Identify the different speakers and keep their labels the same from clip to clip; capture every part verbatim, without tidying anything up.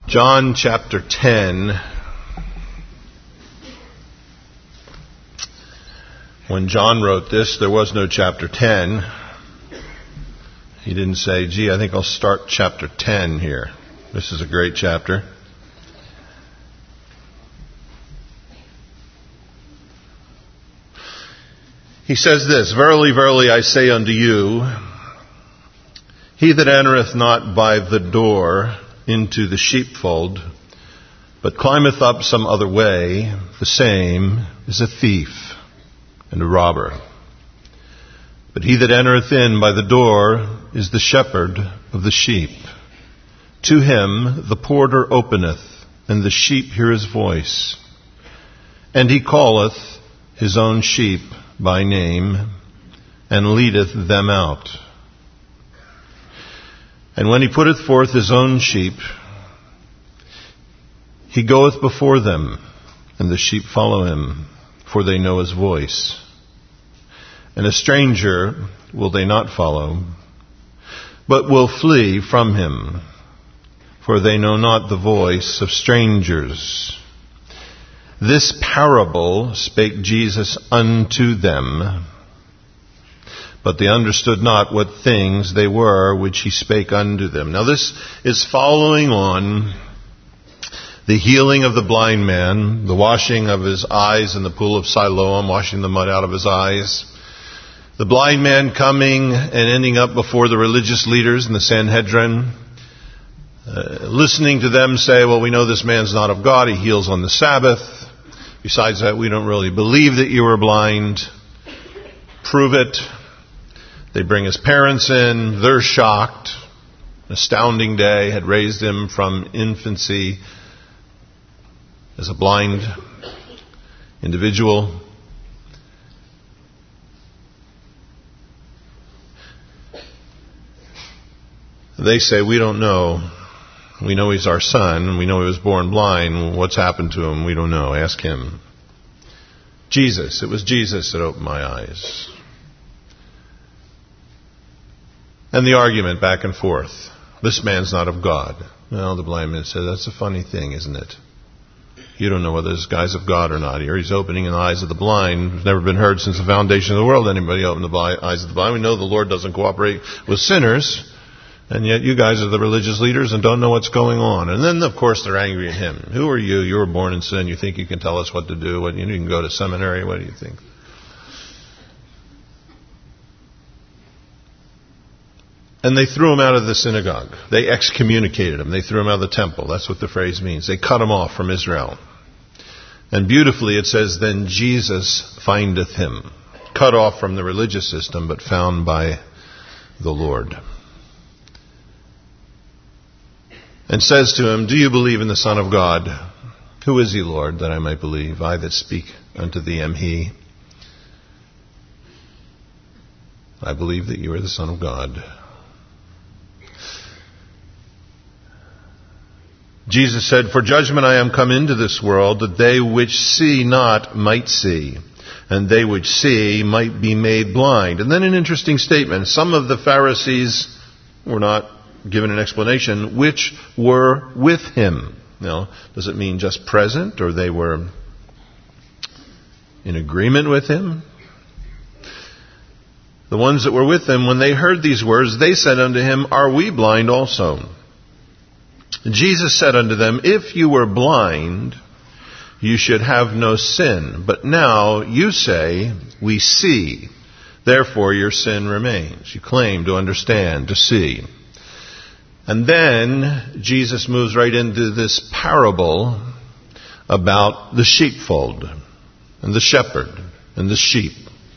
Speaker 1: John chapter ten. When John wrote this, there was no chapter ten. He didn't say, gee, I think I'll start chapter ten here. This is a great chapter. He says this, Verily, verily, I say unto you, he that entereth not by the door into the sheepfold, but climbeth up some other way, the same is a thief and a robber. But he that entereth in by the door is the shepherd of the sheep. To him the porter openeth, and the sheep hear his voice. And he calleth his own sheep by name, and leadeth them out. And when he putteth forth his own sheep, he goeth before them, and the sheep follow him, for they know his voice. And a stranger will they not follow, but will flee from him, for they know not the voice of strangers. This parable spake Jesus unto them, but they understood not what things they were which he spake unto them. Now this is following on the healing of the blind man, the washing of his eyes in the pool of Siloam, washing the mud out of his eyes. The blind man coming and ending up before the religious leaders in the Sanhedrin, uh, listening to them say, well, we know this man's not of God, he heals on the Sabbath. Besides that, we don't really believe that you were blind. Prove it. They bring his parents in. They're shocked. An astounding day had raised him from infancy as a blind individual. They say, we don't know. We know he's our son. We know he was born blind. What's happened to him? We don't know. Ask him. Jesus. It was Jesus that opened my eyes. And the argument back and forth. This man's not of God. Well, the blind man said, that's a funny thing, isn't it? You don't know whether this guy's of God or not. Here he's opening the eyes of the blind. It's never been heard since the foundation of the world anybody opened the blind, eyes of the blind. We know the Lord doesn't cooperate with sinners. And yet you guys are the religious leaders and don't know what's going on. And then, of course, they're angry at him. Who are you? You were born in sin. You think you can tell us what to do? What, you can go to seminary. What do you think? And they threw him out of the synagogue. They excommunicated him. They threw him out of the temple. That's what the phrase means. They cut him off from Israel. And beautifully it says, then Jesus findeth him. Cut off from the religious system, but found by the Lord. And says to him, do you believe in the Son of God? Who is he, Lord, that I might believe? I that speak unto thee am he. I believe that you are the Son of God. Jesus said, for judgment I am come into this world, that they which see not might see, and they which see might be made blind. And then an interesting statement. Some of the Pharisees were not given an explanation, which were with him. Now, does it mean just present, or they were in agreement with him? The ones that were with him, when they heard these words, they said unto him, are we blind also? Jesus said unto them, if you were blind, you should have no sin. But now you say, we see. Therefore your sin remains. You claim to understand, to see. And then Jesus moves right into this parable about the sheepfold and the shepherd and the sheep.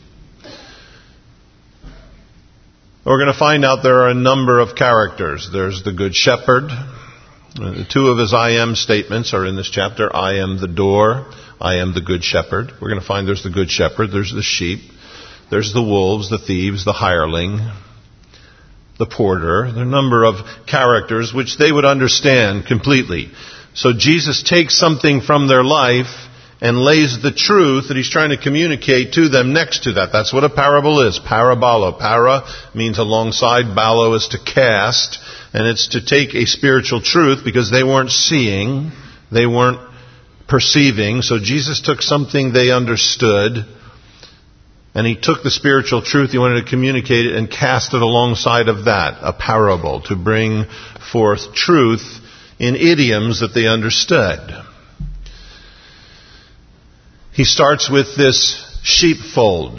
Speaker 1: We're going to find out there are a number of characters. There's the good shepherd. The two of his I am statements are in this chapter. I am the door. I am the good shepherd. We're going to find there's the good shepherd. There's the sheep. There's the wolves, the thieves, the hireling, the porter. There are a number of characters which they would understand completely. So Jesus takes something from their life and lays the truth that he's trying to communicate to them next to that. That's what a parable is. Parabolo. Para means alongside. Balo is to cast. And it's to take a spiritual truth because they weren't seeing. They weren't perceiving. So Jesus took something they understood. And he took the spiritual truth he wanted to communicate it and cast it alongside of that. A parable. To bring forth truth in idioms that they understood. He starts with this sheepfold.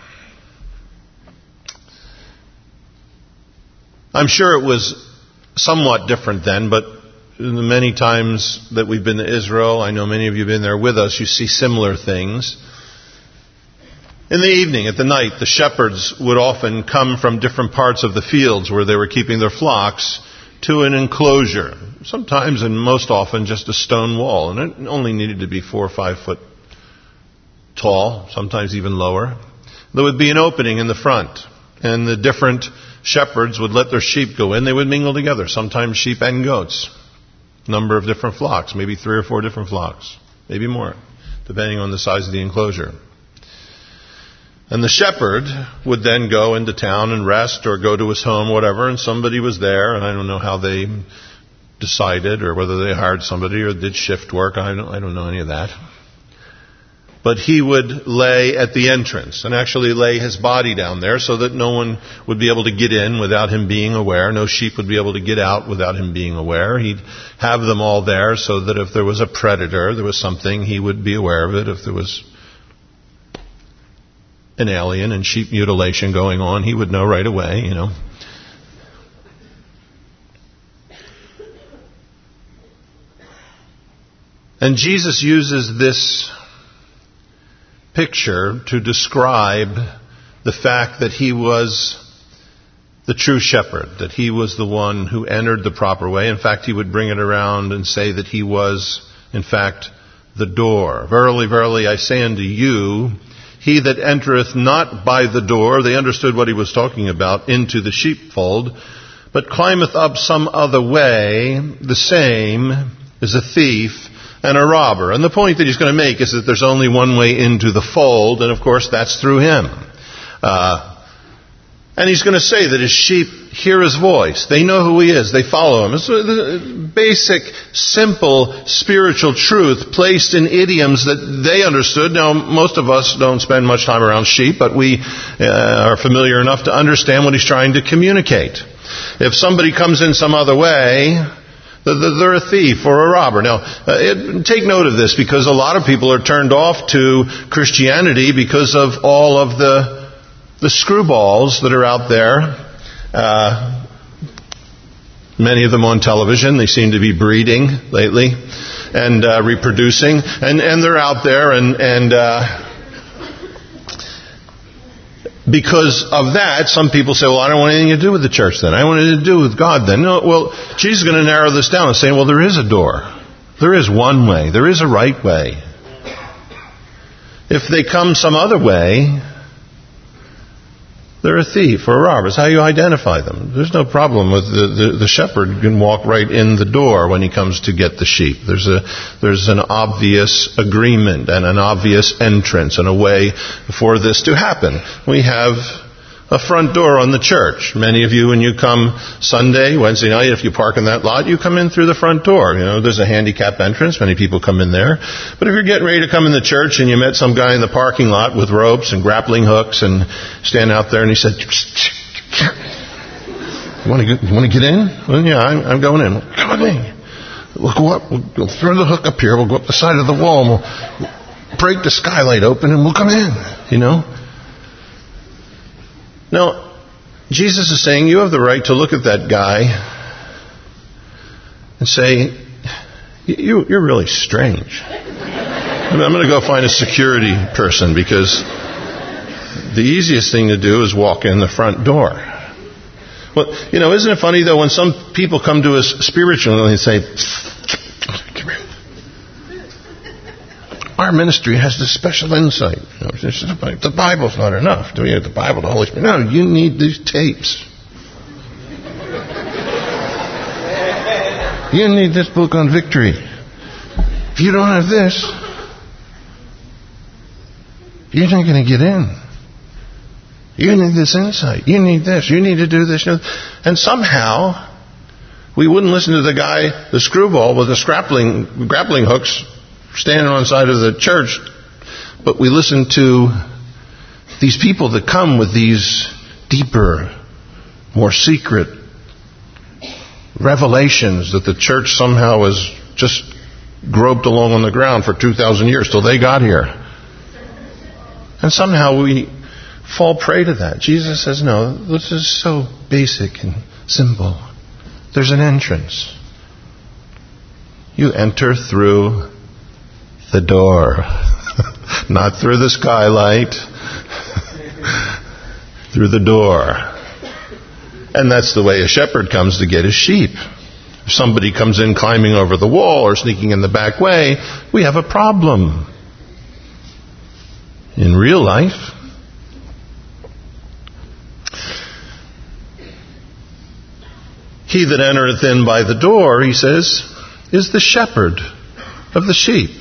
Speaker 1: I'm sure it was somewhat different then, but the many times that we've been to Israel, I know many of you have been there with us, you see similar things. In the evening, at the night, the shepherds would often come from different parts of the fields where they were keeping their flocks to an enclosure. Sometimes and most often just a stone wall, and it only needed to be four or five foot tall, sometimes even lower. There would be an opening in the front, and the different shepherds would let their sheep go in. They would mingle together, sometimes sheep and goats. Number of different flocks, maybe three or four different flocks, maybe more, depending on the size of the enclosure. And the shepherd would then go into town and rest or go to his home, whatever, and somebody was there, and I don't know how they decided or whether they hired somebody or did shift work. I don't, I don't know any of that. But he would lay at the entrance and actually lay his body down there so that no one would be able to get in without him being aware. No sheep would be able to get out without him being aware. He'd have them all there so that if there was a predator, there was something, he would be aware of it. If there was an alien and sheep mutilation going on, he would know right away, you know. And Jesus uses this picture to describe the fact that he was the true shepherd, that he was the one who entered the proper way. In fact, he would bring it around and say that he was, in fact, the door. Verily, verily, I say unto you, he that entereth not by the door, they understood what he was talking about, into the sheepfold, but climbeth up some other way, the same is a thief and a robber. And the point that he's going to make is that there's only one way into the fold, and of course that's through him. Uh, and he's going to say that his sheep hear his voice. They know who he is. They follow him. It's a basic, simple, spiritual truth placed in idioms that they understood. Now, most of us don't spend much time around sheep, but we uh, are familiar enough to understand what he's trying to communicate. If somebody comes in some other way, they're a thief or a robber. Now, uh, it, take note of this, because a lot of people are turned off to Christianity because of all of the the screwballs that are out there. Uh, many of them on television. They seem to be breeding lately and uh, reproducing, and and they're out there, and and. Uh, Because of that, some people say, well, I don't want anything to do with the church then. I don't want anything to do with God then. No, well, Jesus is going to narrow this down and say, well, there is a door. There is one way. There is a right way. If they come some other way, they're a thief or a robber. It's how you identify them. There's no problem with the, the, the shepherd can walk right in the door when he comes to get the sheep. There's a there's an obvious agreement and an obvious entrance and a way for this to happen. We have a front door on the church. Many of you, when you come Sunday, Wednesday night, if you park in that lot, you come in through the front door. You know, there's a handicap entrance. Many people come in there. But if you're getting ready to come in the church and you met some guy in the parking lot with ropes and grappling hooks and stand out there and he said, you want to get, you want to get in? Well, yeah, I'm, I'm going in. Come on in. We'll go up. We'll, we'll throw the hook up here. We'll go up the side of the wall and we'll break the skylight open and we'll come in. You know? Now, Jesus is saying you have the right to look at that guy and say, you, you're really strange. I'm going to go find a security person, because the easiest thing to do is walk in the front door. Well, you know, isn't it funny, though, when some people come to us spiritually and say, come here. Our ministry has this special insight. You know, the Bible's not enough. Do we have the Bible, the Holy Spirit? No, you need these tapes. You need this book on victory. If you don't have this, You're not going to get in. You need this insight. You need this. You need to do this. And somehow, we wouldn't listen to the guy, the screwball with the grappling, grappling hooks standing on the side of the church, but we listen to these people that come with these deeper, more secret revelations that the church somehow has just groped along on the ground for two thousand years till they got here. And somehow we fall prey to that. Jesus says, no, this is so basic and simple. There's an entrance. You enter through the door. Not through the skylight. Through the door. And that's the way a shepherd comes to get his sheep. If somebody comes in climbing over the wall or sneaking in the back way, we have a problem. In real life, he that entereth in by the door, he says, is the shepherd of the sheep.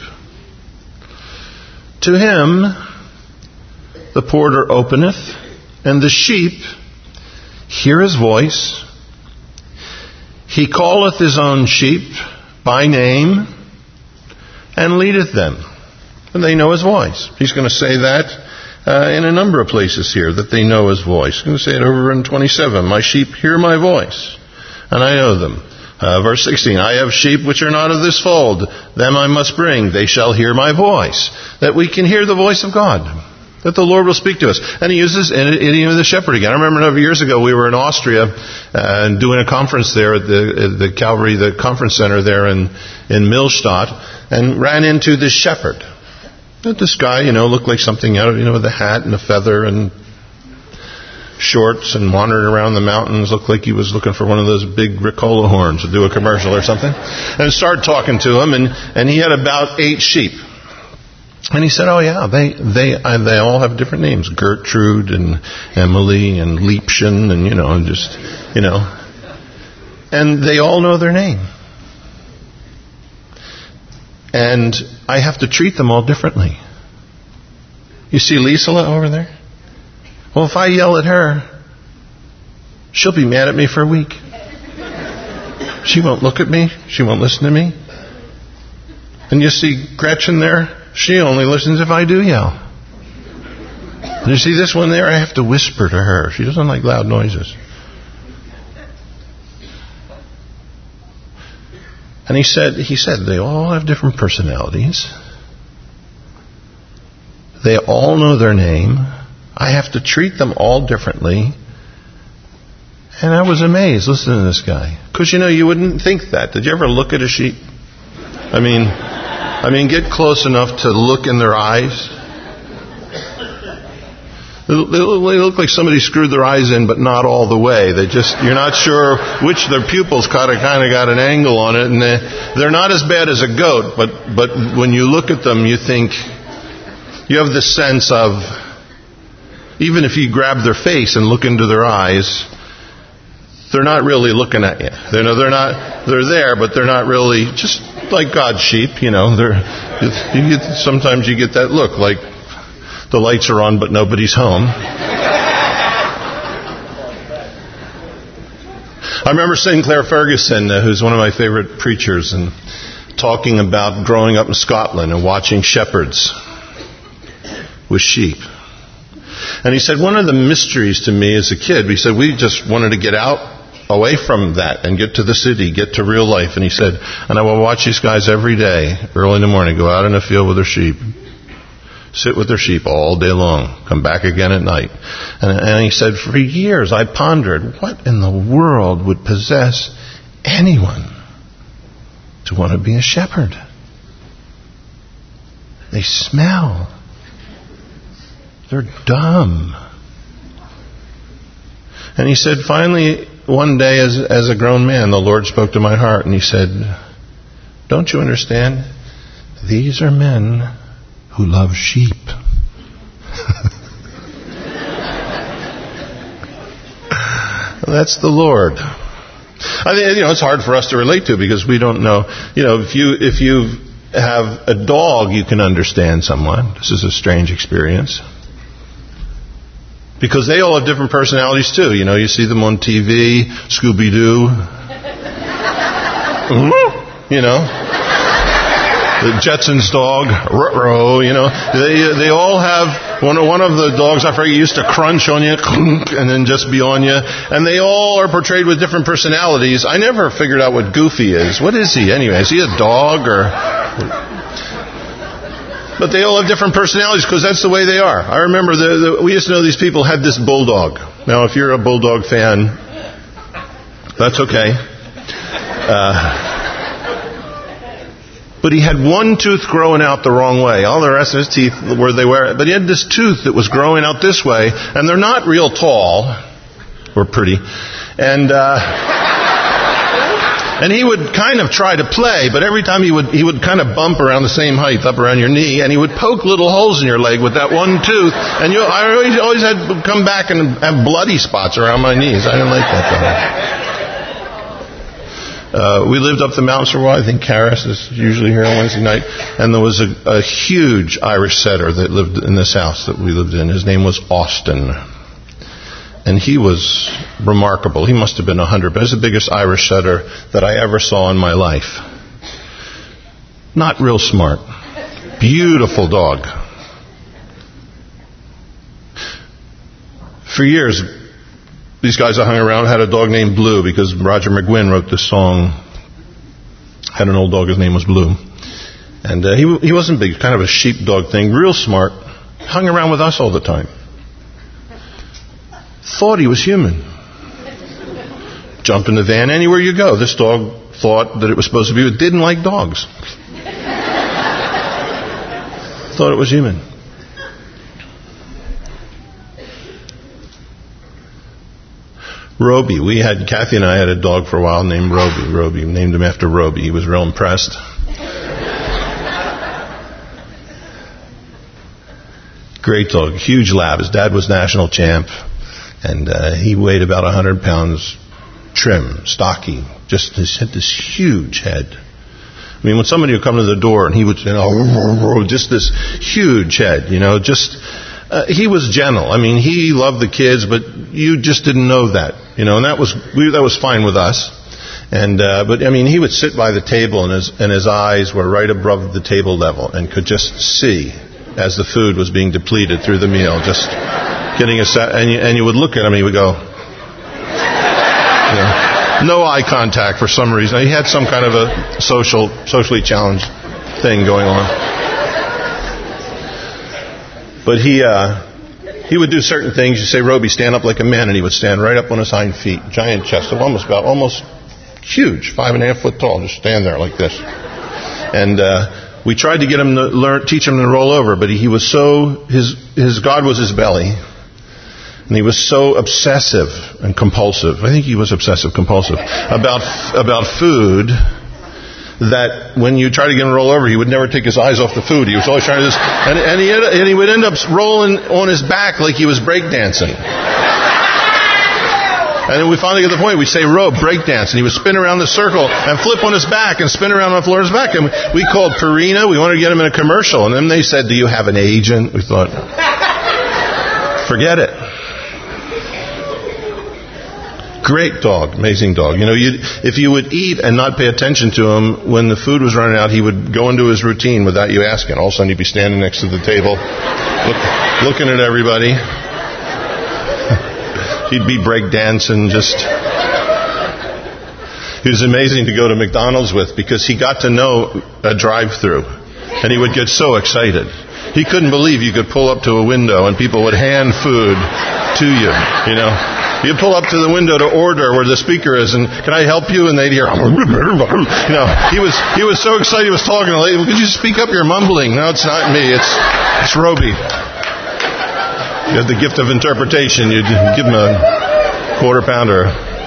Speaker 1: To him the porter openeth, and the sheep hear his voice. He calleth his own sheep by name, and leadeth them. And they know his voice. He's going to say that uh, in a number of places here, that they know his voice. He's going to say it over in twenty-seven. My sheep hear my voice, and I know them. Uh, verse sixteen, I have sheep which are not of this fold. Them I must bring. They shall hear my voice. That we can hear the voice of God. That the Lord will speak to us. And he uses an idiom of the shepherd again. I remember a number of years ago we were in Austria uh, doing a conference there at the, at the Calvary, the conference center there in, in Millstadt, and ran into this shepherd. This guy, you know, looked like something out of, you know, with a hat and a feather and shorts, and wandered around the mountains, looked like he was looking for one of those big Ricola horns to do a commercial or something. And started talking to him, and, and he had about eight sheep. And he said, oh yeah, they they uh, they all have different names. Gertrude and Emily and Liebchen and, you know, and just, you know. And they all know their name. And I have to treat them all differently. You see Lisa over there? Well, if I yell at her, she'll be mad at me for a week. She won't look at me. She won't listen to me. And you see Gretchen there? She only listens if I do yell. And you see this one there? I have to whisper to her. She doesn't like loud noises. And he said, he said, they all have different personalities. They all know their name. I have to treat them all differently. And I was amazed listening to this guy. Because, you know, you wouldn't think that. Did you ever look at a sheep? I mean, I mean, get close enough to look in their eyes. They look like somebody screwed their eyes in, but not all the way. They just, you're not sure which their pupils kind of kind of got an angle on it, and they, they're not as bad as a goat. But but when you look at them, you think you have this sense of, even if you grab their face and look into their eyes, they're not really looking at you. They're no, they're not. They're there, but they're not really. Just like God's sheep, you know. They're you get, sometimes you get that look like the lights are on, but nobody's home. I remember Sinclair Ferguson, uh, who's one of my favorite preachers, and talking about growing up in Scotland and watching shepherds with sheep. And he said, one of the mysteries to me as a kid, he said, we just wanted to get out away from that and get to the city, get to real life. And he said, and I will watch these guys every day, early in the morning, go out in the field with their sheep, sit with their sheep all day long, come back again at night. And, and he said, for years I pondered, what in the world would possess anyone to want to be a shepherd? They smell. They're dumb. And he said, finally, one day as, as a grown man, the Lord spoke to my heart and he said, don't you understand? These are men who love sheep. That's the Lord. I think, you know, it's hard for us to relate to because we don't know. You know, if you if you've have a dog, you can understand somewhat. This is a strange experience. Because they all have different personalities too. You know, you see them on T V, Scooby-Doo. You know, the Jetsons dog, ruh-roh, you know. They they all have, one, one of the dogs, I forget, used to crunch on you, and then just be on you. And they all are portrayed with different personalities. I never figured out what Goofy is. What is he anyway? Is he a dog or... But they all have different personalities because that's the way they are. I remember the, the, we used to know these people had this bulldog. Now, if you're a bulldog fan, that's okay. Uh, but he had one tooth growing out the wrong way. All the rest of his teeth were they were. But he had this tooth that was growing out this way, and they're not real tall or pretty. And... Uh, And he would kind of try to play, but every time he would he would kind of bump around the same height, up around your knee, and he would poke little holes in your leg with that one tooth. And you, I always, always had to come back and have bloody spots around my knees. I didn't like that though. Uh, we lived up the mountains for a while. I think Karis is usually here on Wednesday night. And there was a, a huge Irish setter that lived in this house that we lived in. His name was Austin. And he was remarkable. He must have been a hundred, but he was the biggest Irish setter that I ever saw in my life. Not real smart. Beautiful dog. For years, these guys I hung around had a dog named Blue because Roger McGuinn wrote this song. Had an old dog, his name was Blue. And uh, he he wasn't big, kind of a sheepdog thing, real smart. Hung around with us all the time. Thought he was human. Jump in the van anywhere you go. This dog thought that it was supposed to be, but didn't like dogs. Thought it was human. Roby. We had, Kathy and I had a dog for a while named Roby. Roby. Named him after Roby. He was real impressed. Great dog. Huge lab. His dad was national champ. And uh, he weighed about one hundred pounds, trim, stocky, just he had this huge head. I mean, when somebody would come to the door and he would, you know, just this huge head, you know, just, uh, he was gentle. I mean, he loved the kids, but you just didn't know that, you know, and that was, we, that was fine with us. And, uh, but I mean, he would sit by the table and his, and his eyes were right above the table level and could just see as the food was being depleted through the meal, just getting a set, and you, and you would look at him and he would go, you know, no eye contact for some reason. He had some kind of a social, socially challenged thing going on. But he, uh, he would do certain things. You say, Roby, stand up like a man, and he would stand right up on his hind feet, giant chest, almost about, almost huge, five and a half foot tall, just stand there like this. And, uh, we tried to get him to learn, teach him to roll over, but he, he was so, his, his God was his belly. And he was so obsessive and compulsive. I think he was obsessive compulsive about, about food that when you try to get him to roll over, he would never take his eyes off the food. He was always trying to just, and, and he, had, and he would end up rolling on his back like he was breakdancing. And then we finally get to the point, we say, Rob, breakdance. And he would spin around the circle and flip on his back and spin around on the floor on his back. And we called Purina. We wanted to get him in a commercial. And then they said, do you have an agent? We thought, forget it. Great dog. Amazing dog. You know, you, if you would eat and not pay attention to him, when the food was running out, he would go into his routine without you asking. All of a sudden, he'd be standing next to the table, look, looking at everybody. He'd be break dancing, just... He was amazing to go to McDonald's with because he got to know a drive-thru. And he would get so excited. He couldn't believe you could pull up to a window and people would hand food to you, you know. You'd pull up to the window to order where the speaker is and, can I help you? And they'd hear, you know, he was he was so excited he was talking. Could you speak up? You're mumbling. No, it's not me. It's, it's Roby. You had the gift of interpretation. You'd give him a quarter pounder.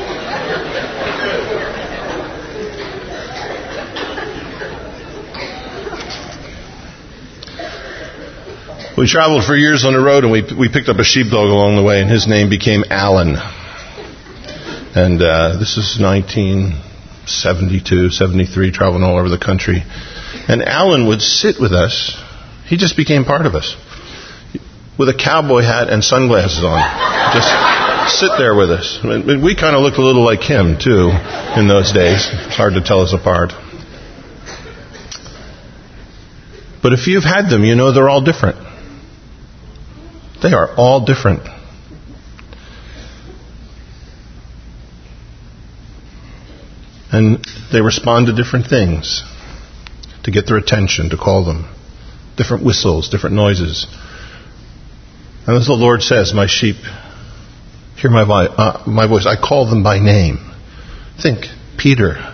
Speaker 1: We traveled for years on the road, and we we picked up a sheepdog along the way, and his name became Alan. And uh, this is nineteen seventy-two, seventy-three, traveling all over the country. And Alan would sit with us. He just became part of us. With a cowboy hat and sunglasses on. Just sit there with us. We kind of looked a little like him, too, in those days. It's hard to tell us apart. But if you've had them, you know they're all different. They are all different. And they respond to different things to get their attention, to call them. Different whistles, different noises. And as the Lord says, my sheep hear my, vi- uh, my voice. I call them by name. Think, Peter.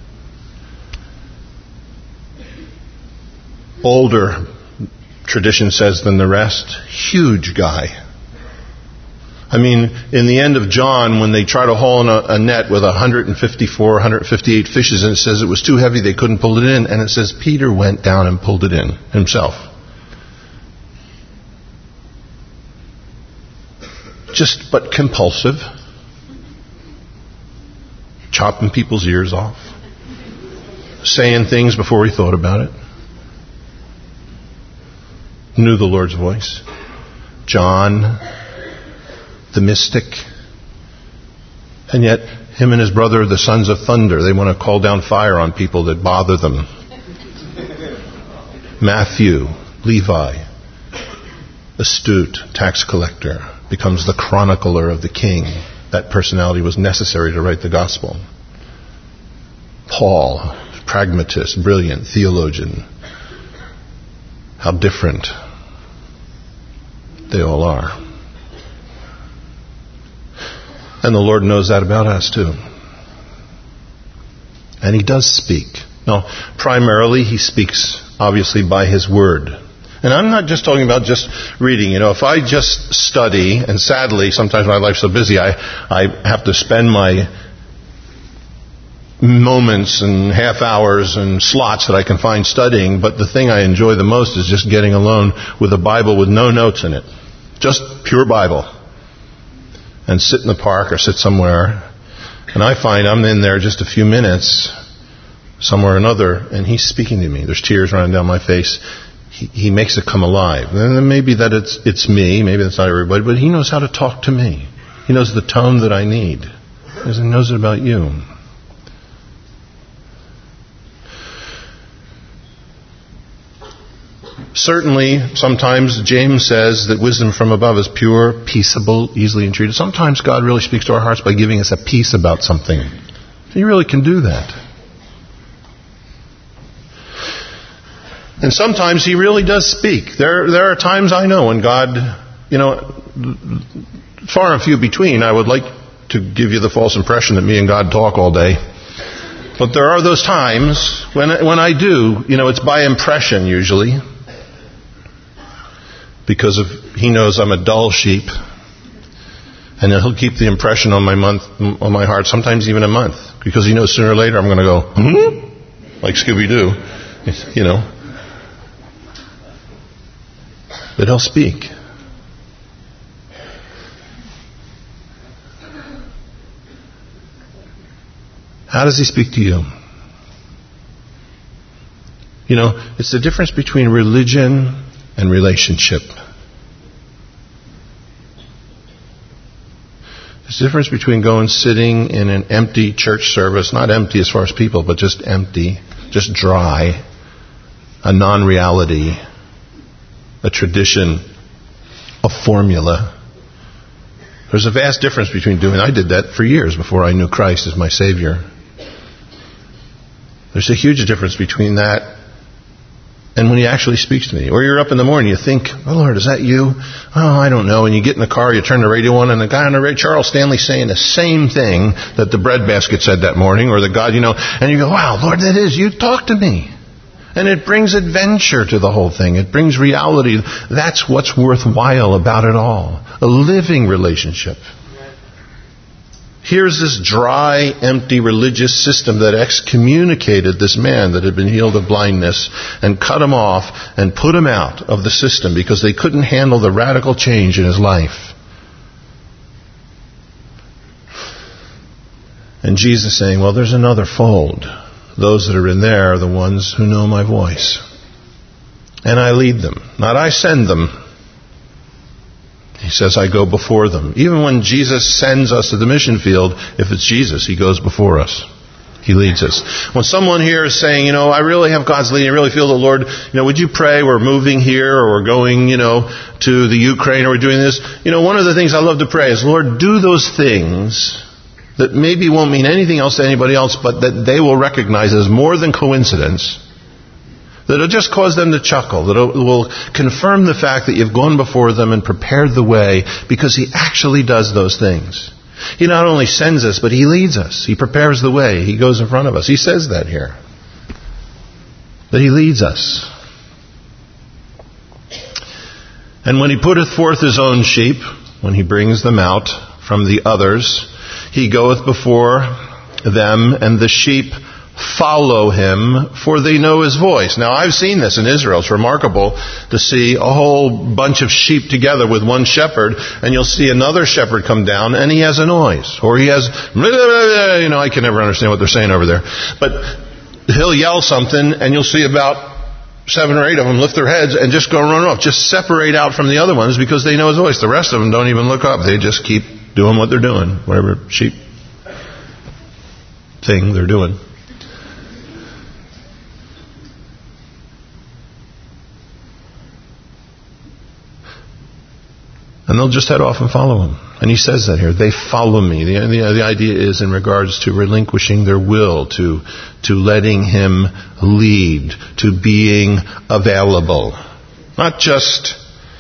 Speaker 1: Older tradition says than the rest. Huge guy. I mean, in the end of John, when they try to haul in a, a net with one hundred fifty-four, one hundred fifty-eight fishes, and it says it was too heavy, they couldn't pull it in, and it says Peter went down and pulled it in himself. Just but compulsive. Chopping people's ears off. Saying things before he thought about it. Knew the Lord's voice. John, the mystic. And yet, him and his brother, the sons of thunder, they want to call down fire on people that bother them. Matthew, Levi, astute tax collector, becomes the chronicler of the king. That personality was necessary to write the gospel. Paul, pragmatist, brilliant, theologian. How different they all are. And the Lord knows that about us too. And He does speak. Now, primarily He speaks, obviously, by His Word. And I'm not just talking about just reading. You know, if I just study, and sadly, sometimes my life's so busy, I, I have to spend my moments and half hours and slots that I can find studying, but the thing I enjoy the most is just getting alone with a Bible with no notes in it. Just pure Bible. And sit in the park or sit somewhere. And I find I'm in there just a few minutes, somewhere or another, and He's speaking to me. There's tears running down my face. He, he makes it come alive. And then maybe that it's it's me, maybe that's not everybody, but He knows how to talk to me. He knows the tone that I need. He knows it about you. Certainly, sometimes James says that wisdom from above is pure, peaceable, easily entreated. Sometimes God really speaks to our hearts by giving us a peace about something. He really can do that. And sometimes He really does speak. There, there are times I know when God, you know, far and few between. I would like to give you the false impression that me and God talk all day. But there are those times when when I do, you know, it's by impression usually. Because of He knows I'm a dull sheep, and then He'll keep the impression on my month, on my heart, sometimes even a month, because He knows sooner or later I'm going to go, hmm? Like Scooby-Doo, you know. But He'll speak. How does He speak to you? You know, it's the difference between religion and relationship. There's a difference between going sitting in an empty church service, not empty as far as people, but just empty, just dry, a non-reality, a tradition, a formula. There's a vast difference between doing, I did that for years before I knew Christ as my Savior. There's a huge difference between that and when He actually speaks to me. Or you're up in the morning, you think, oh Lord, is that you? Oh, I don't know. And you get in the car, you turn the radio on, and the guy on the radio, Charles Stanley, saying the same thing that the bread basket said that morning, or the God, you know, and you go, wow, Lord, that is, you talk to me. And it brings adventure to the whole thing. It brings reality. That's what's worthwhile about it all. A living relationship. Here's this dry, empty religious system that excommunicated this man that had been healed of blindness and cut him off and put him out of the system because they couldn't handle the radical change in his life. And Jesus saying, well, there's another fold. Those that are in there are the ones who know my voice. And I lead them. Not I send them. He says, I go before them. Even when Jesus sends us to the mission field, if it's Jesus, He goes before us. He leads us. When someone here is saying, you know, I really have God's leading, I really feel the Lord, you know, would you pray? We're moving here, or we're going, you know, to the Ukraine, or we're doing this. You know, one of the things I love to pray is, Lord, do those things that maybe won't mean anything else to anybody else, but that they will recognize as more than coincidence. That'll just cause them to chuckle. That will confirm the fact that you've gone before them and prepared the way, because He actually does those things. He not only sends us, but He leads us. He prepares the way. He goes in front of us. He says that here. That He leads us. And when He putteth forth His own sheep, when He brings them out from the others, He goeth before them, and the sheep follow Him, for they know His voice. Now, I've seen this in Israel. It's remarkable to see a whole bunch of sheep together with one shepherd, and you'll see another shepherd come down, and he has a noise. Or he has, you know, I can never understand what they're saying over there. But he'll yell something, and you'll see about seven or eight of them lift their heads and just go run off. Just separate out from the other ones, because they know His voice. The rest of them don't even look up. They just keep doing what they're doing, whatever sheep thing they're doing. And they'll just head off and follow Him. And He says that here. They follow me. The, the, the idea is in regards to relinquishing their will, to, to letting Him lead, to being available. Not just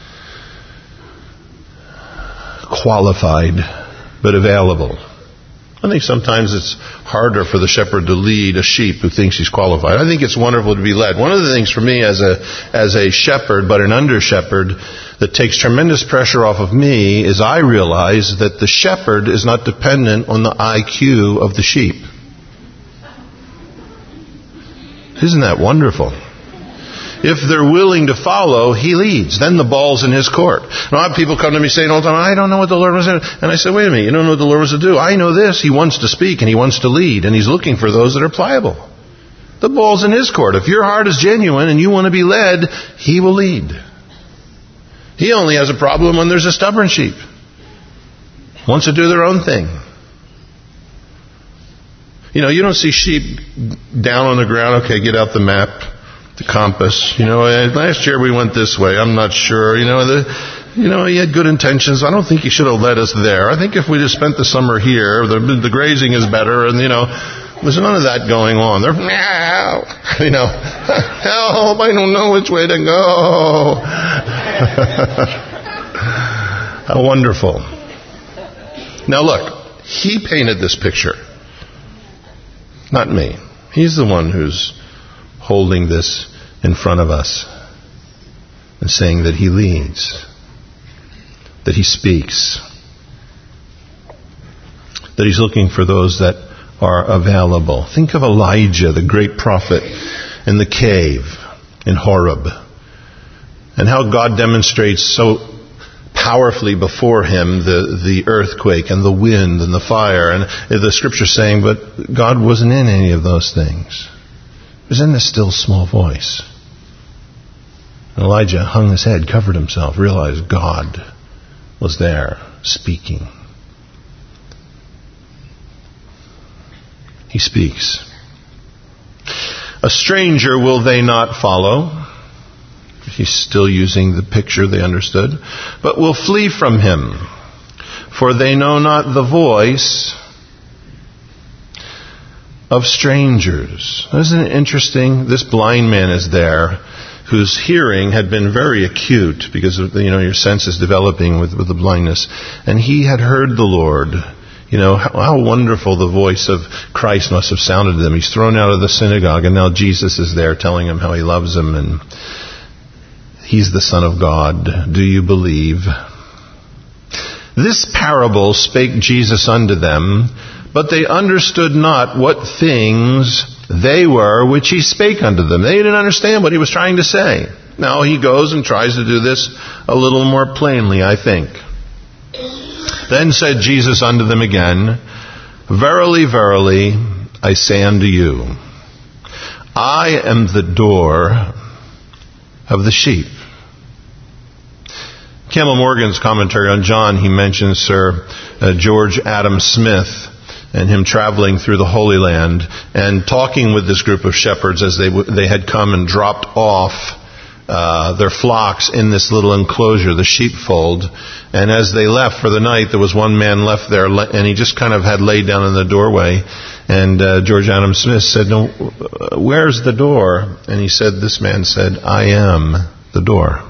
Speaker 1: qualified, but available. I think sometimes it's harder for the shepherd to lead a sheep who thinks he's qualified. I think it's wonderful to be led. One of the things for me as a as a shepherd, but an under shepherd, that takes tremendous pressure off of me is I realize that the shepherd is not dependent on the I Q of the sheep. Isn't that wonderful? If they're willing to follow, He leads. Then the ball's in His court. Now, I have people come to me saying all the time, I don't know what the Lord was doing. And I say, wait a minute, you don't know what the Lord was to do. I know this. He wants to speak and He wants to lead. And He's looking for those that are pliable. The ball's in His court. If your heart is genuine and you want to be led, He will lead. He only has a problem when there's a stubborn sheep. Wants to do their own thing. You know, you don't see sheep down on the ground. Okay, get out the map. The compass. You know, last year we went this way. I'm not sure. You know, the, you know, he had good intentions. I don't think he should have led us there. I think if we just spent the summer here, the, the grazing is better, and you know, there's none of that going on. They're, you know, help! I don't know which way to go. How wonderful! Now look, he painted this picture, not me. He's the one who's holding this in front of us and saying that He leads, that He speaks, that He's looking for those that are available. Think of Elijah, the great prophet, in the cave in Horeb, and how God demonstrates so powerfully before him the, the earthquake and the wind and the fire. And the Scripture's saying, but God wasn't in any of those things. He was in this still small voice. And Elijah hung his head, covered himself, realized God was there speaking. He speaks. A stranger will they not follow. He's still using the picture they understood. But will flee from him, for they know not the voice of strangers. Isn't it interesting? This blind man is there, whose hearing had been very acute because of, you know, your sense is developing with, with the blindness. And he had heard the Lord. You know, how, how wonderful the voice of Christ must have sounded to them. He's thrown out of the synagogue, and now Jesus is there telling him how He loves him, and He's the Son of God. Do you believe? This parable spake Jesus unto them, but they understood not what things they were which He spake unto them. They didn't understand what He was trying to say. Now He goes and tries to do this a little more plainly, I think. Then said Jesus unto them again, Verily, verily, I say unto you, I am the door of the sheep. Campbell Morgan's commentary on John, he mentions Sir uh, George Adam Smith and him traveling through the Holy Land and talking with this group of shepherds as they w- they had come and dropped off uh, their flocks in this little enclosure, the sheepfold. And as they left for the night, there was one man left there, and he just kind of had laid down in the doorway. And uh, George Adam Smith said, "No, where's the door?" And he said, this man said, "I am the door.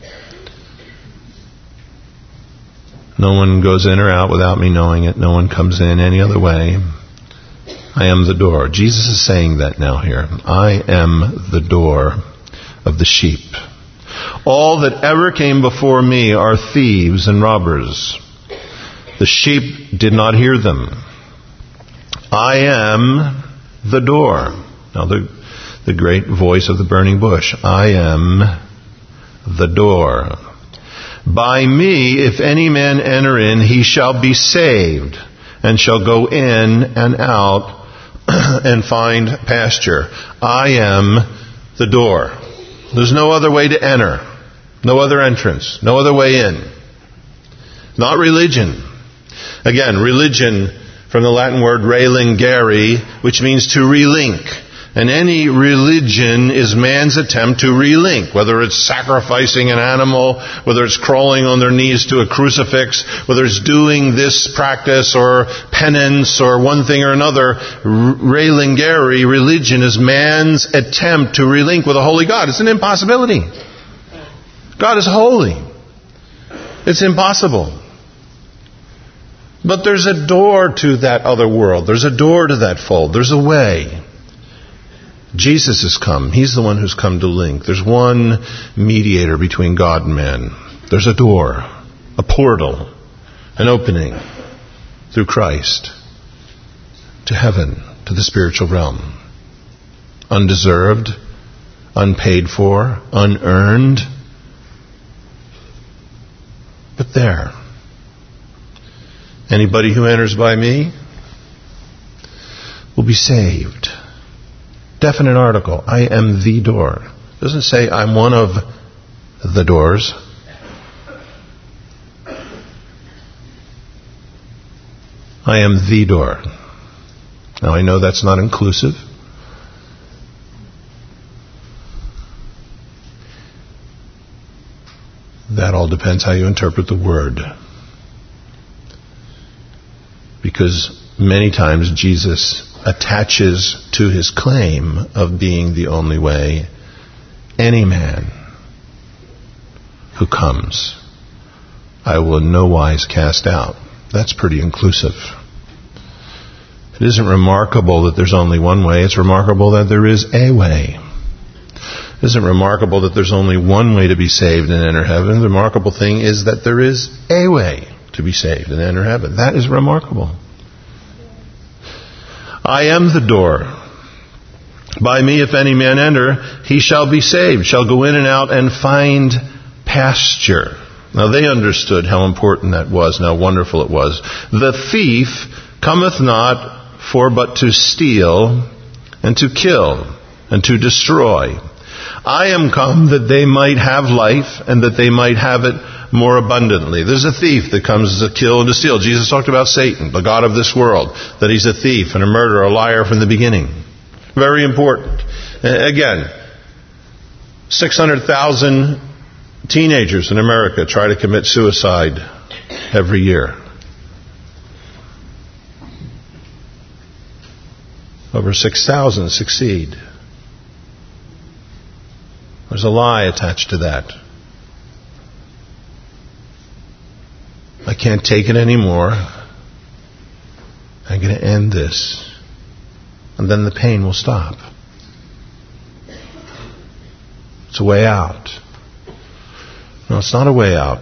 Speaker 1: No one goes in or out without me knowing it. No one comes in any other way. I am the door." Jesus is saying that now here. I am the door of the sheep. All that ever came before me are thieves and robbers. The sheep did not hear them. I am the door. Now the, the great voice of the burning bush. I am the door. By me, if any man enter in, he shall be saved, and shall go in and out and find pasture. I am the door. There's no other way to enter. No other entrance. No other way in. Not religion. Again, religion from the Latin word relingere, which means to relink. And any religion is man's attempt to relink, whether it's sacrificing an animal, whether it's crawling on their knees to a crucifix, whether it's doing this practice or penance or one thing or another. Relingere, religion, is man's attempt to relink with a holy God. It's an impossibility. God is holy. It's impossible. But there's a door to that other world. There's a door to that fold. There's a way. Jesus has come. He's the one who's come to link. There's one mediator between God and man. There's a door, a portal, an opening through Christ to heaven, to the spiritual realm. Undeserved, unpaid for, unearned, but there. Anybody who enters by me will be saved. Definite article. I am the door. It doesn't say I'm one of the doors. I am the door. Now I know that's not inclusive. That all depends how you interpret the word. Because many times Jesus attaches to his claim of being the only way any man who comes, I will in no wise cast out. That's pretty inclusive. It isn't remarkable that there's only one way. It's remarkable that there is a way. It isn't remarkable that there's only one way to be saved and enter heaven. The remarkable thing is that there is a way to be saved and enter heaven. That is remarkable. I am the door. By me, if any man enter, he shall be saved, shall go in and out and find pasture. Now they understood how important that was and how wonderful it was. The thief cometh not for but to steal and to kill and to destroy. I am come that they might have life and that they might have it more abundantly. There's a thief that comes to kill and to steal. Jesus talked about Satan, the god of this world, that he's a thief and a murderer, a liar from the beginning. Very important. Again, six hundred thousand teenagers in America try to commit suicide every year. Over six thousand succeed. There's a lie attached to that. I can't take it anymore. I'm going to end this. And then the pain will stop. It's a way out. No, it's not a way out.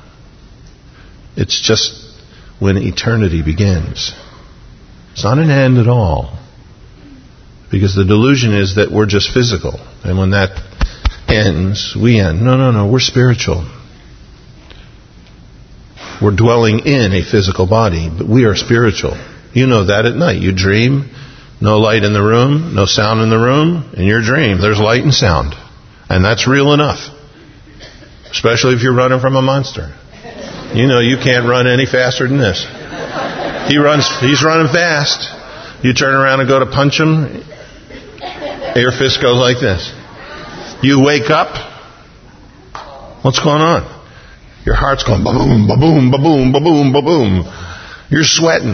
Speaker 1: It's just when eternity begins. It's not an end at all. Because the delusion is that we're just physical. And when that ends, we end. No, no, no. We're spiritual. We're dwelling in a physical body, but we are spiritual. You know that at night. You dream, no light in the room, no sound in the room. In your dream, there's light and sound. And that's real enough. Especially if you're running from a monster. You know you can't run any faster than this. He runs, he's running fast. You turn around and go to punch him, your fist goes like this. You wake up, what's going on? Your heart's going ba-boom, ba-boom, ba-boom, ba-boom, ba-boom. You're sweating.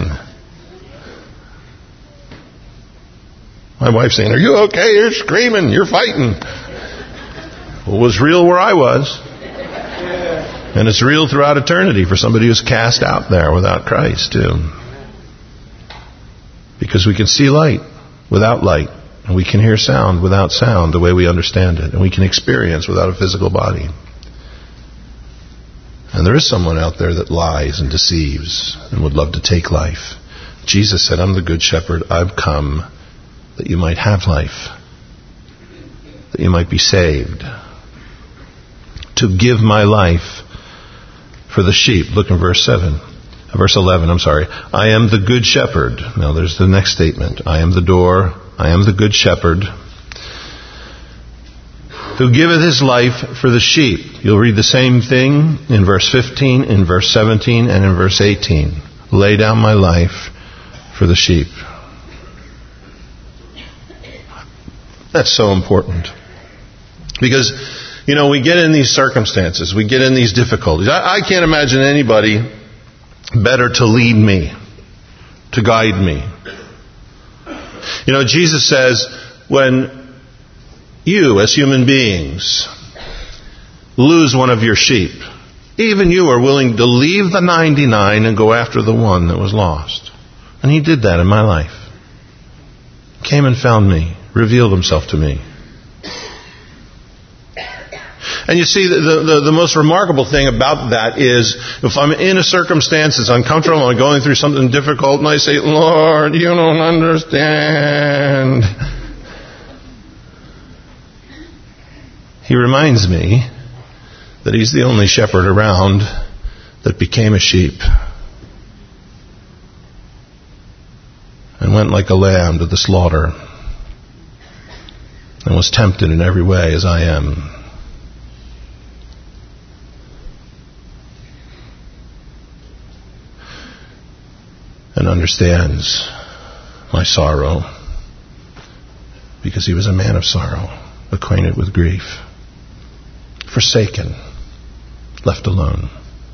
Speaker 1: My wife's saying, are you okay? You're screaming. You're fighting. Well, it was real where I was. And it's real throughout eternity for somebody who's cast out there without Christ, too. Because we can see light without light. And we can hear sound without sound the way we understand it. And we can experience without a physical body. And there is someone out there that lies and deceives and would love to take life. Jesus said, I'm the good shepherd. I've come that you might have life. That you might be saved. To give my life for the sheep. Look in verse seven. Verse eleven, I'm sorry. I am the good shepherd. Now there's the next statement. I am the door. I am the good shepherd. Who giveth his life for the sheep. You'll read the same thing in verse fifteen, in verse seventeen, and in verse eighteen. Lay down my life for the sheep. That's so important. Because, you know, we get in these circumstances. We get in these difficulties. I, I can't imagine anybody better to lead me, to guide me. You know, Jesus says, when you, as human beings, lose one of your sheep, even you are willing to leave the ninety-nine and go after the one that was lost. And He did that in my life. Came and found me, revealed Himself to me. And you see, the, the, the most remarkable thing about that is, if I'm in a circumstance that's uncomfortable, I'm going through something difficult, and I say, Lord, you don't understand. He reminds me that He's the only shepherd around that became a sheep and went like a lamb to the slaughter and was tempted in every way as I am. And understands my sorrow, because He was a man of sorrow, acquainted with grief, forsaken, left alone.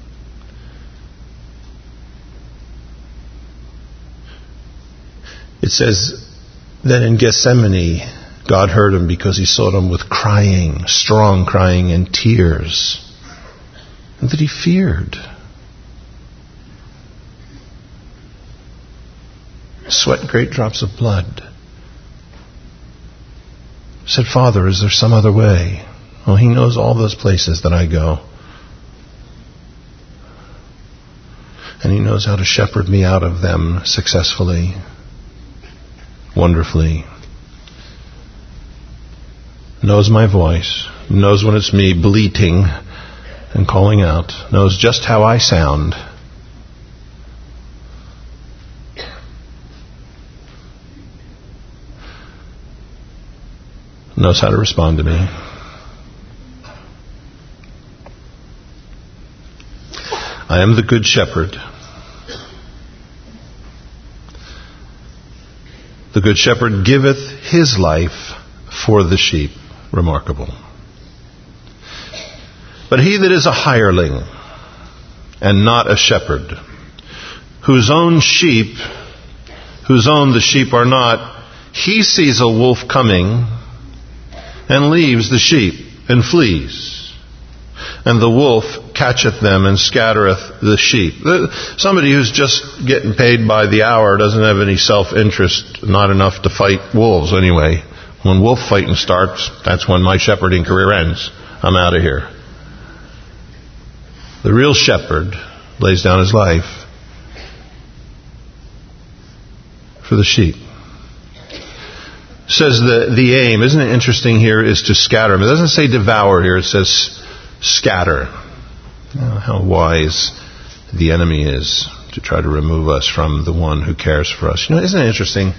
Speaker 1: It says that in Gethsemane, God heard Him because He sought Him with crying, strong crying and tears, and that He feared. Sweat great drops of blood. Said, Father, is there some other way? Well, He knows all those places that I go. And He knows how to shepherd me out of them successfully, wonderfully. Knows my voice, knows when it's me bleating and calling out, knows just how I sound. Knows how to respond to me. I am the good shepherd. The good shepherd giveth his life for the sheep. Remarkable. But he that is a hireling and not a shepherd, whose own sheep, whose own the sheep are not, he sees a wolf coming and leaves the sheep and flees. And the wolf catcheth them and scattereth the sheep. Somebody who's just getting paid by the hour doesn't have any self-interest, not enough to fight wolves anyway. When wolf fighting starts, that's when my shepherding career ends. I'm out of here. The real shepherd lays down his life for the sheep. Says the, the aim, isn't it interesting here, is to scatter them. It doesn't say devour here, it says scatter. Oh, how wise the enemy is to try to remove us from the one who cares for us. You know, isn't it interesting?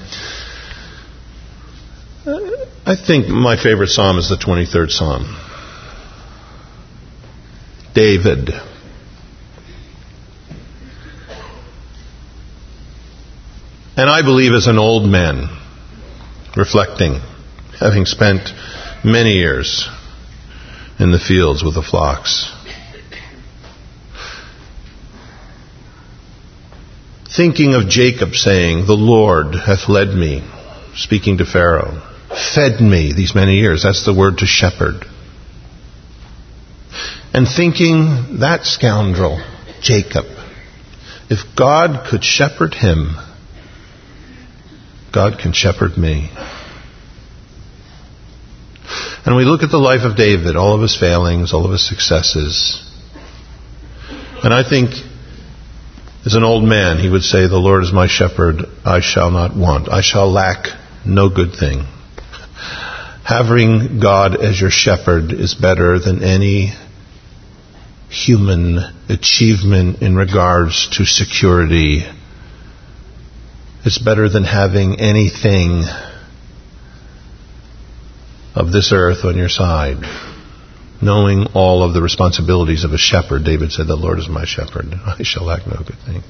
Speaker 1: I think my favorite psalm is the twenty-third Psalm. David. And I believe as an old man, reflecting, having spent many years in the fields with the flocks, thinking of Jacob saying, "The Lord hath led me," speaking to Pharaoh, "fed me these many years." That's the word to shepherd. And thinking, that scoundrel, Jacob, if God could shepherd him, God can shepherd me. And we look at the life of David, all of his failings, all of his successes. And I think, as an old man, he would say, "The Lord is my shepherd, I shall not want. I shall lack no good thing." Having God as your shepherd is better than any human achievement in regards to security. It's better than having anything of this earth on your side. Knowing all of the responsibilities of a shepherd, David said, "The Lord is my shepherd, I shall lack no good thing.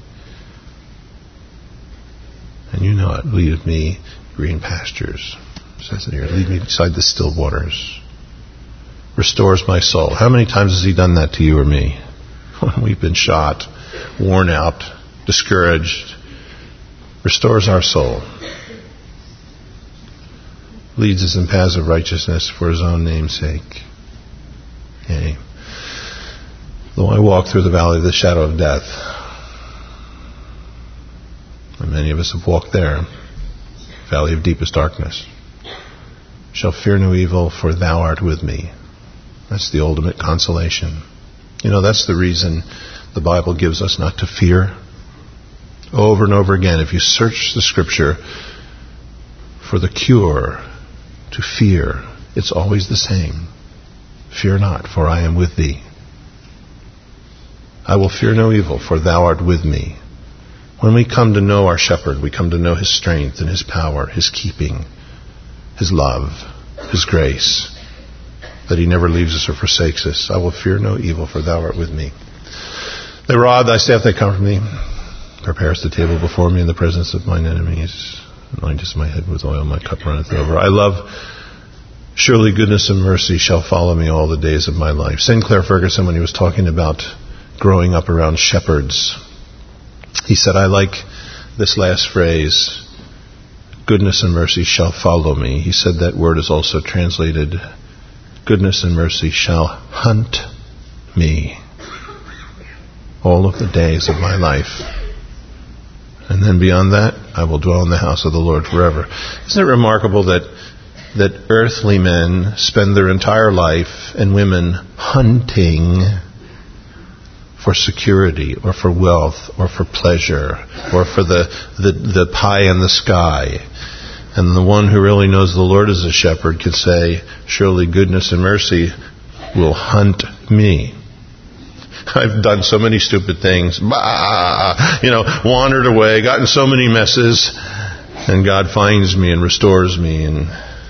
Speaker 1: And you know it, leadeth me green pastures." It says it here, "Lead me beside the still waters." Restores my soul. How many times has he done that to you or me? When we've been shot, worn out, discouraged. Restores our soul. Leads us in paths of righteousness for his own name's sake. Yea. Though I walk through the valley of the shadow of death, and many of us have walked there, valley of deepest darkness, shall fear no evil, for thou art with me. That's the ultimate consolation. You know, that's the reason the Bible gives us not to fear. Over and over again, if you search the Scripture for the cure to fear, it's always the same. Fear not, for I am with thee. I will fear no evil, for thou art with me. When we come to know our shepherd, we come to know his strength and his power, his keeping, his love, his grace, that he never leaves us or forsakes us. I will fear no evil, for thou art with me. Thy rod, thy staff, they comfort me. Preparest the table before me in the presence of mine enemies. Anointest my head with oil, my cup runneth over. I love, surely goodness and mercy shall follow me all the days of my life. Sinclair Ferguson, when he was talking about growing up around shepherds, he said, I like this last phrase, goodness and mercy shall follow me. He said that word is also translated, goodness and mercy shall hunt me all of the days of my life. And then beyond that, I will dwell in the house of the Lord forever. Isn't it remarkable that that earthly men spend their entire life, and women, hunting for security or for wealth or for pleasure or for the, the, the pie in the sky. And the one who really knows the Lord as a shepherd could say, surely goodness and mercy will hunt me. I've done so many stupid things, bah, you know, wandered away, gotten so many messes, and God finds me and restores me. And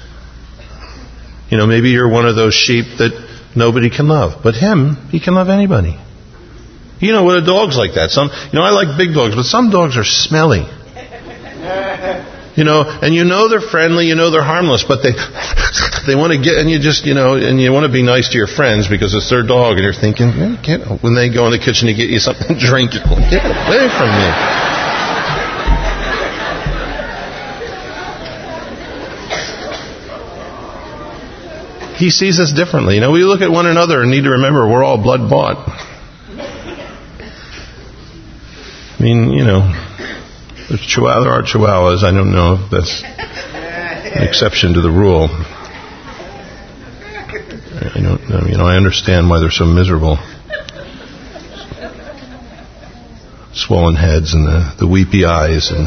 Speaker 1: you know, maybe you're one of those sheep that nobody can love, but him, he can love anybody. You know what, a dog's like that. Some, you know, I like big dogs, but some dogs are smelly. You know, and you know they're friendly, you know they're harmless, but they they want to get, and you just, you know, and you want to be nice to your friends because it's their dog, and you're thinking, eh, get, when they go in the kitchen to get you something to drink, you go, get away from me. He sees us differently. You know, we look at one another and need to remember we're all blood bought. I mean, you know, there's chihuahua, there are chihuahuas. I don't know if that's an exception to the rule. I don't, you know, I understand why they're so miserable. Swollen heads and the, the weepy eyes, and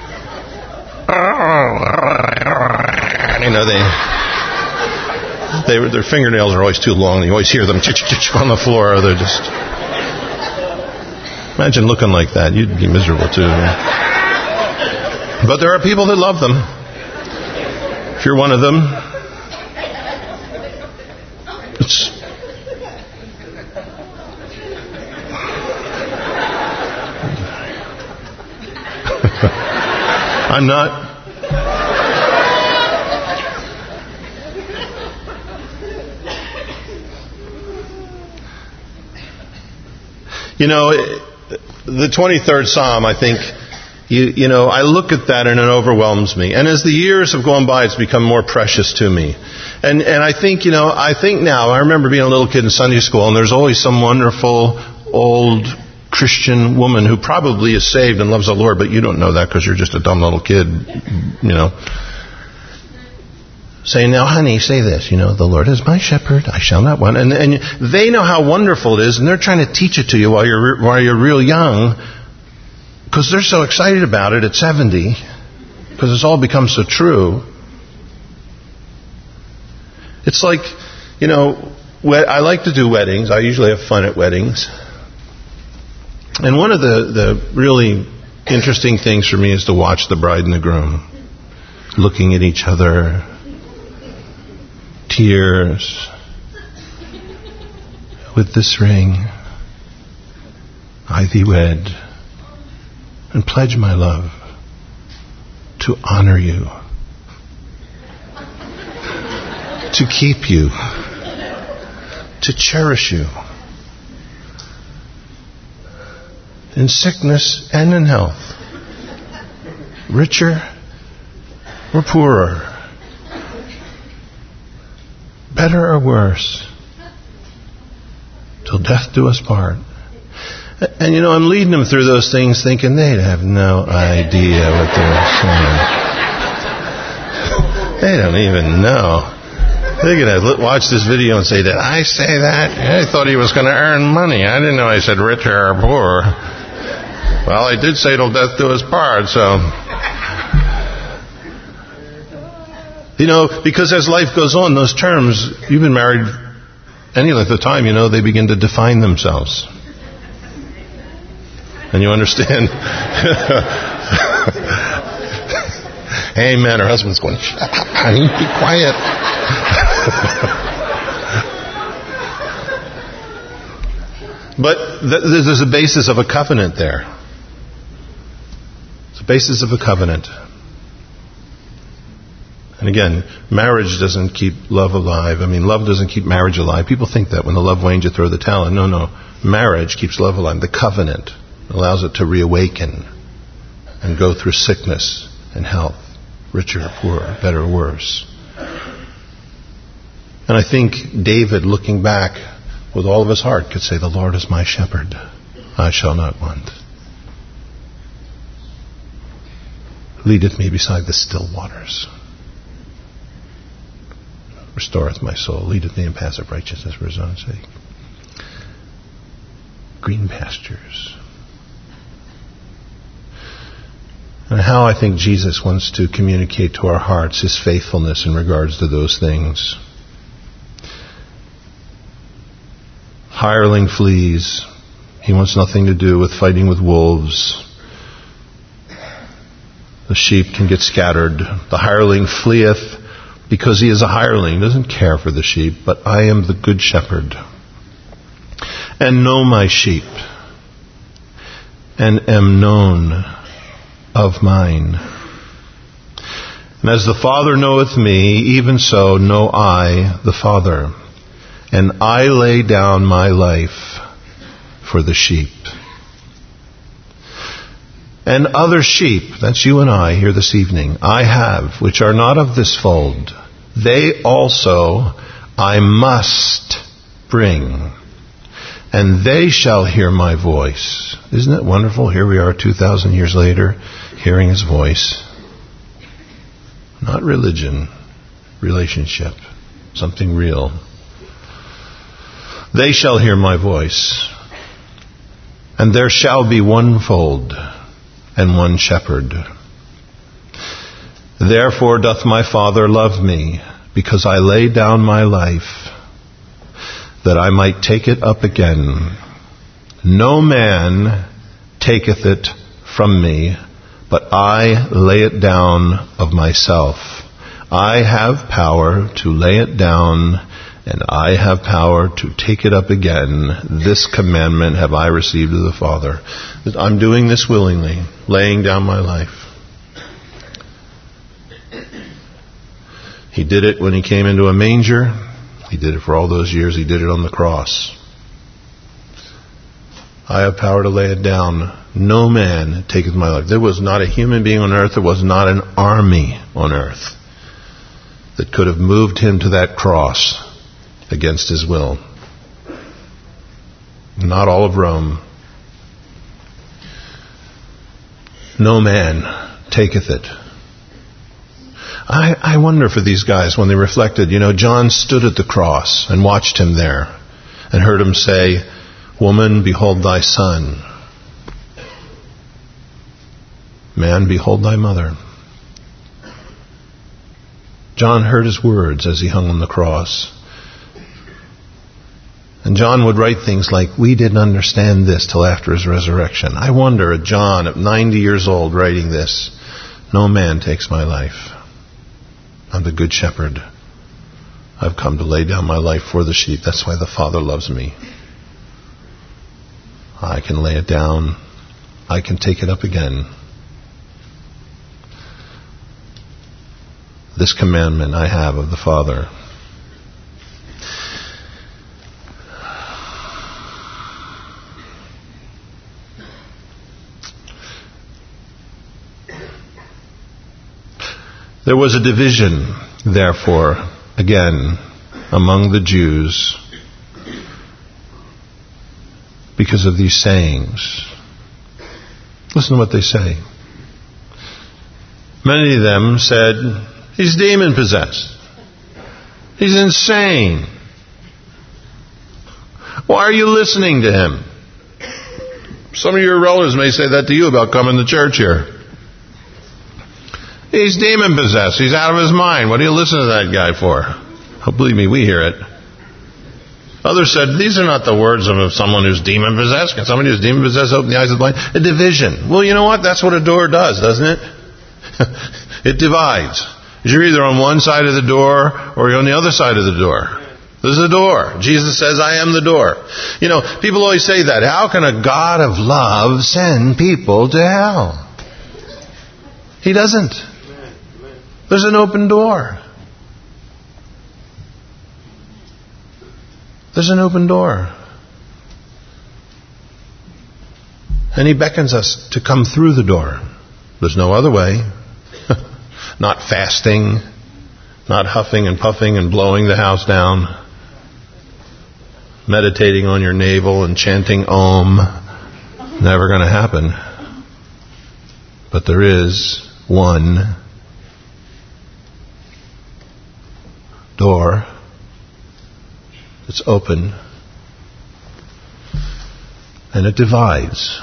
Speaker 1: you know they, they their fingernails are always too long. You always hear them ch-ch-ch on the floor. They're just. Imagine looking like that. You'd be miserable too. But there are people that love them. If you're one of them, it's... I'm not... You know, the twenty-third Psalm, I think, you, you know, I look at that and it overwhelms me. And as the years have gone by, it's become more precious to me. And and I think, you know, I think now, I remember being a little kid in Sunday school, and there's always some wonderful old Christian woman who probably is saved and loves the Lord, but you don't know that because you're just a dumb little kid, you know. Saying, now, honey, say this, you know, the Lord is my shepherd, I shall not want. And, and they know how wonderful it is, and they're trying to teach it to you while you're while you're real young, because they're so excited about it at seventy, because it's all become so true. It's like, you know, I like to do weddings. I usually have fun at weddings. And one of the, the really interesting things for me is to watch the bride and the groom looking at each other. Tears. With this ring, I thee wed, and pledge my love to honor you, to keep you, to cherish you, in sickness and in health, richer or poorer, better or worse, till death do us part. And you know, I'm leading them through those things thinking they have no idea what they're saying. They don't even know. They're going to watch this video and say, did I say that? I thought he was going to earn money. I didn't know I said richer or poor. Well, I did say till death do us part, so... You know, because as life goes on, those terms, you've been married any length of time, you know, they begin to define themselves. And you understand? Amen. Her husband's going, shut up, honey, be quiet. But th- there's a basis of a covenant there. It's a basis of a covenant. And again, marriage doesn't keep love alive. I mean, love doesn't keep marriage alive. People think that when the love wanes, you throw the towel in. No, no. Marriage keeps love alive. The covenant allows it to reawaken and go through sickness and health, richer, poorer, better, worse. And I think David, looking back with all of his heart, could say, the Lord is my shepherd. I shall not want. Leadeth me beside the still waters. Restoreth my soul, leadeth me in paths of righteousness for his own sake. Green pastures. And how I think Jesus wants to communicate to our hearts his faithfulness in regards to those things. Hireling flees. He wants nothing to do with fighting with wolves. The sheep can get scattered. The hireling fleeth because he is a hireling, doesn't care for the sheep, but I am the good shepherd, and know my sheep, and am known of mine. And as the Father knoweth me, even so know I the Father, and I lay down my life for the sheep. And other sheep, that's you and I here this evening, I have, which are not of this fold. They also I must bring, and they shall hear my voice. Isn't it wonderful? Here we are two thousand years later, hearing his voice. Not religion, relationship, something real. They shall hear my voice, and there shall be one fold and one shepherd. Therefore doth my Father love me, because I lay down my life, that I might take it up again. No man taketh it from me, but I lay it down of myself. I have power to lay it down, and I have power to take it up again. This commandment have I received of the Father. I'm doing this willingly, laying down my life. He did it when he came into a manger. He did it for all those years. He did it on the cross. I have power to lay it down. No man taketh my life. There was not a human being on earth. There was not an army on earth that could have moved him to that cross against his will. Not all of Rome. No man taketh it. I, I wonder for these guys when they reflected, you know, John stood at the cross and watched him there and heard him say, "Woman, behold thy son. Man, behold thy mother." John heard his words as he hung on the cross. And John would write things like, "We didn't understand this till after his resurrection." I wonder at John at ninety years old writing this, "No man takes my life. I'm the good shepherd. I've come to lay down my life for the sheep. That's why the Father loves me. I can lay it down. I can take it up again. This commandment I have of the Father." There was a division, therefore, again, among the Jews because of these sayings. Listen to what they say. Many of them said, "He's demon-possessed. He's insane. Why are you listening to him?" Some of your relatives may say that to you about coming to church here. "He's demon-possessed. He's out of his mind. What do you listen to that guy for?" Oh, believe me, we hear it. Others said, "These are not the words of someone who's demon-possessed. Can somebody who's demon-possessed open the eyes of the blind?" A division. Well, you know what? That's what a door does, doesn't it? It divides. You're either on one side of the door or you're on the other side of the door. There's a door. Jesus says, "I am the door." You know, people always say that. How can a God of love send people to hell? He doesn't. There's an open door. There's an open door. And he beckons us to come through the door. There's no other way. Not fasting, not huffing and puffing and blowing the house down, meditating on your navel and chanting Om. Never going to happen. But there is one door that's open, and it divides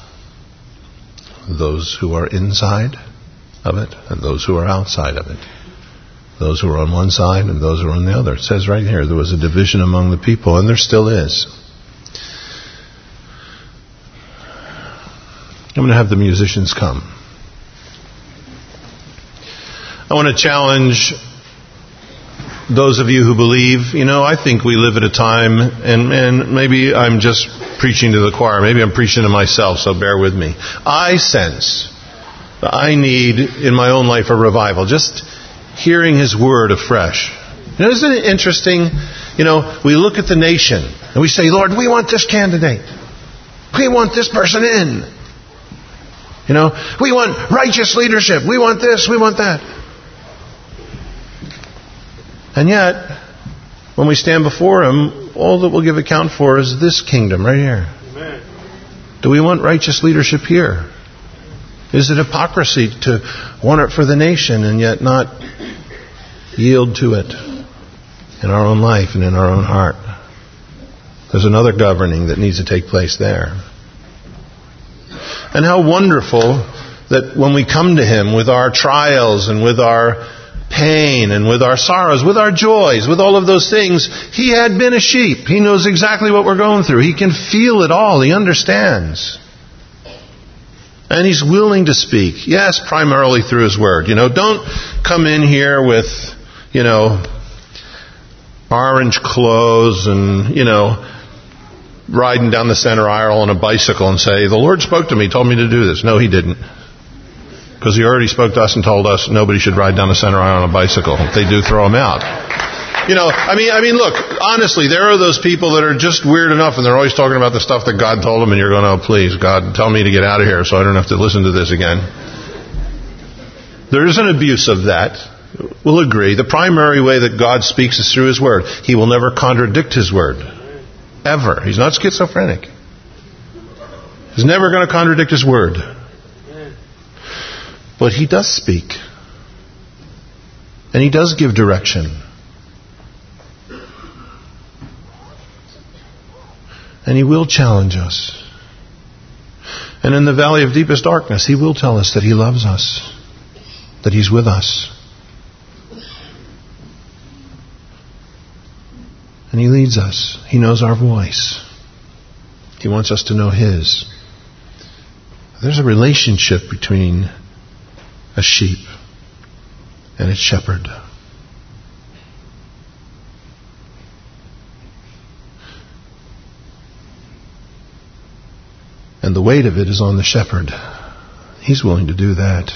Speaker 1: those who are inside of it and those who are outside of it, those who are on one side and those who are on the other. It says right here there was a division among the people, and there still is. I'm going to have the musicians come. I want to challenge those of you who believe, you know, I think we live at a time, and, and maybe I'm just preaching to the choir, maybe I'm preaching to myself, so bear with me. I sense that I need in my own life a revival, just hearing His Word afresh. You know, isn't it interesting? You know, we look at the nation and we say, "Lord, we want this candidate. We want this person in. You know, we want righteous leadership. We want this, we want that." And yet, when we stand before Him, all that we'll give account for is this kingdom right here. Amen. Do we want righteous leadership here? Is it hypocrisy to want it for the nation and yet not yield to it in our own life and in our own heart? There's another governing that needs to take place there. And how wonderful that when we come to Him with our trials and with our pain and with our sorrows, with our joys, with all of those things, He had been a sheep. He knows exactly what we're going through. He can feel it all. He understands. And He's willing to speak. Yes, primarily through His Word. You know, don't come in here with, you know, orange clothes and, you know, riding down the center aisle on a bicycle and say, the Lord spoke to me, told me to do this. No, He didn't. Because He already spoke to us and told us nobody should ride down the center aisle on a bicycle. If they do, throw them out. You know, I mean, I mean, look, honestly, there are those people that are just weird enough and they're always talking about the stuff that God told them and you're going, oh, please, God, tell me to get out of here so I don't have to listen to this again. There is an abuse of that. We'll agree. The primary way that God speaks is through His Word. He will never contradict His Word. Ever. He's not schizophrenic. He's never going to contradict His Word. But He does speak. And He does give direction. And He will challenge us. And in the valley of deepest darkness, He will tell us that He loves us. That He's with us. And He leads us. He knows our voice. He wants us to know His. There's a relationship between a sheep and its shepherd. And the weight of it is on the shepherd. He's willing to do that.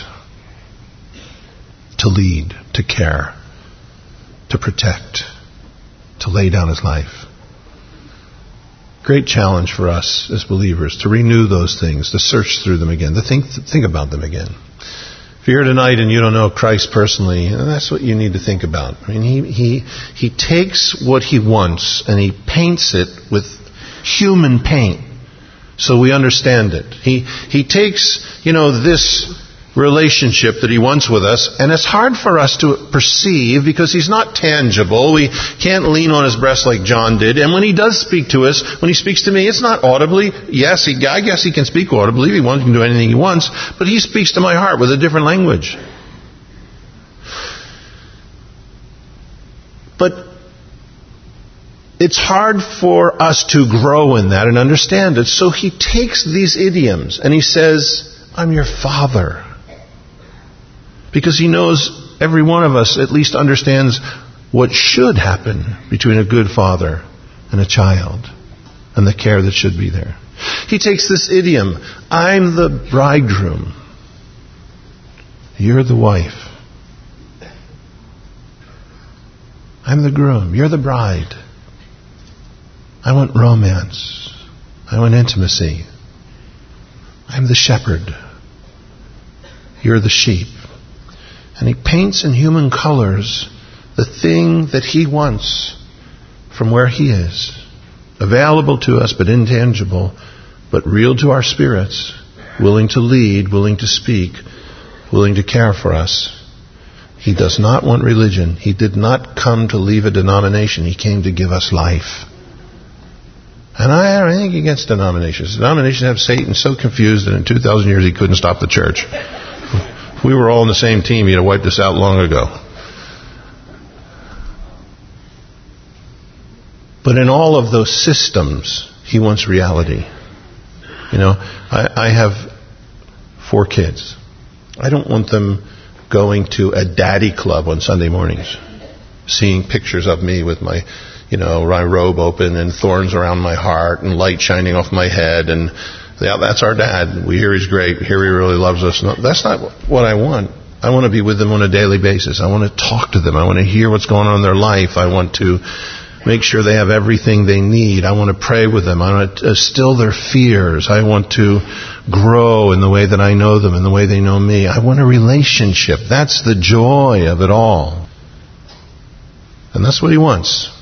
Speaker 1: To lead, to care, to protect, to lay down His life. Great challenge for us as believers to renew those things, to search through them again, to think, to think about them again. If you're here tonight and you don't know Christ personally, that's what you need to think about. I mean, he, he, he takes what He wants and He paints it with human paint so we understand it. He, he takes, you know, this relationship that He wants with us, and it's hard for us to perceive because He's not tangible. We can't lean on His breast like John did. And when He does speak to us, when He speaks to me, it's not audibly. Yes, he, I guess He can speak audibly. He wants, he can do anything He wants. But He speaks to my heart with a different language. But it's hard for us to grow in that and understand it. So He takes these idioms and He says, I'm your Father. Because He knows every one of us at least understands what should happen between a good father and a child and the care that should be there. He takes this idiom, I'm the bridegroom. You're the wife. I'm the groom. You're the bride. I want romance. I want intimacy. I'm the shepherd. You're the sheep. And He paints in human colors the thing that He wants from where He is. Available to us, but intangible, but real to our spirits. Willing to lead, willing to speak, willing to care for us. He does not want religion. He did not come to leave a denomination. He came to give us life. And I have anything against denominations. Denominations have Satan so confused that in two thousand years he couldn't stop the church. If we were all on the same team, he'd have wiped us out long ago. But in all of those systems, He wants reality. You know, I, I have four kids. I don't want them going to a daddy club on Sunday mornings, seeing pictures of me with my, you know, my robe open and thorns around my heart and light shining off my head and, yeah, that's our dad. We hear he's great. We hear he really loves us. No, that's not what I want. I want to be with them on a daily basis. I want to talk to them. I want to hear what's going on in their life. I want to make sure they have everything they need. I want to pray with them. I want to still their fears. I want to grow in the way that I know them, in the way they know me. I want a relationship. That's the joy of it all. And that's what He wants.